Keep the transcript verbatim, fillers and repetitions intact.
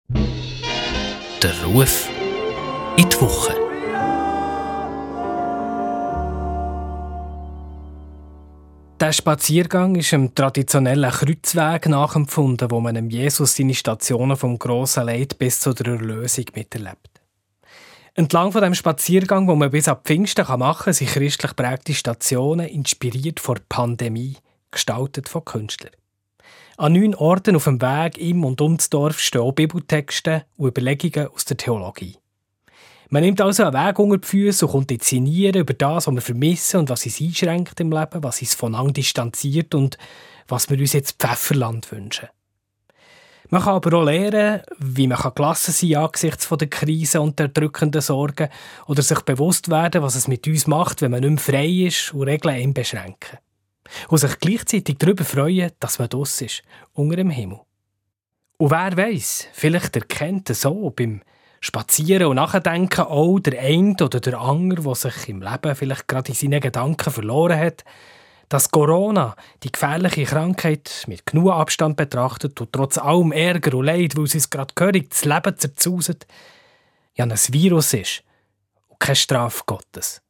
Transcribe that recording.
Der Ruf in die Woche. Der Spaziergang ist einem traditionellen Kreuzweg nachempfunden, wo man dem Jesus seine Stationen vom grossen Leid bis zu der Erlösung miterlebt. Entlang von dem Spaziergang, wo man bis ab Pfingsten machen kann, sind christlich prägte Stationen, inspiriert von der Pandemie, gestaltet von Künstlern. An neun Orten auf dem Weg im und um das Dorf stehen auch Bibeltexte und Überlegungen aus der Theologie. Man nimmt also einen Weg unter die Füsse und kommt ins Sinnieren über das, was wir vermissen und was uns einschränkt im Leben, was uns voneinander distanziert und was wir uns jetzt Pfefferland wünschen. Man kann aber auch lernen, wie man gelassen sein kann angesichts der Krise und der drückenden Sorgen oder sich bewusst werden, was es mit uns macht, wenn man nicht mehr frei ist und Regeln ihn beschränken. Und sich gleichzeitig darüber freuen, dass man draussen ist, unter dem Himmel. Und wer weiss, vielleicht erkennt so beim Spazieren und Nachdenken auch der eine oder der andere, der sich im Leben vielleicht gerade in seinen Gedanken verloren hat, dass Corona, die gefährliche Krankheit, mit genug Abstand betrachtet und trotz allem Ärger und Leid, weil es uns gerade gehörig das Leben zerzauset, ja ein Virus ist und keine Strafe Gottes.